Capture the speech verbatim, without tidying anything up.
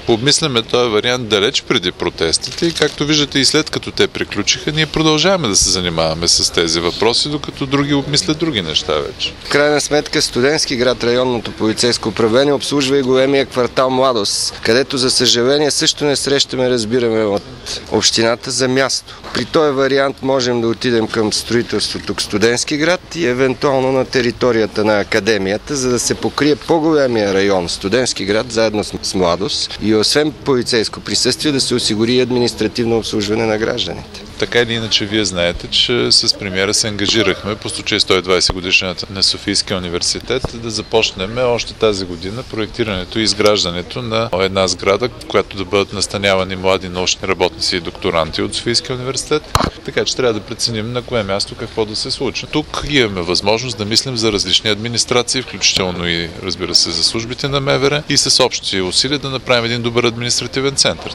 Обмисляме този вариант далеч преди протестите и както виждате и след като те приключиха, ние продължаваме да се занимаваме с тези въпроси, докато други обмислят други неща вече. В крайна сметка Студентски град, районното полицейско управление, обслужва и големия квартал Младост, където за съжаление също не срещаме разбираме от общината за място. При този вариант можем да отидем към строителство тук Студентски град и евентуално на територията на академията, за да се покрие по-големия район Студентски град заедно с Младост и освен полицейско присъствие да се осигури и административно обслужване на гражданите. Така или иначе вие знаете, че с премиера се ангажирахме по случай сто и двадесет годишната на Софийския университет да започнем още тази година проектирането и изграждането на една сграда, в която да бъдат настанявани млади научни работници и докторанти от Софийския университет. Така че трябва да преценим на кое място какво да се случи. Тук имаме възможност да мислим за различни администрации, включително и разбира се за службите на МВР и с общи усилия да направим един добър административен център.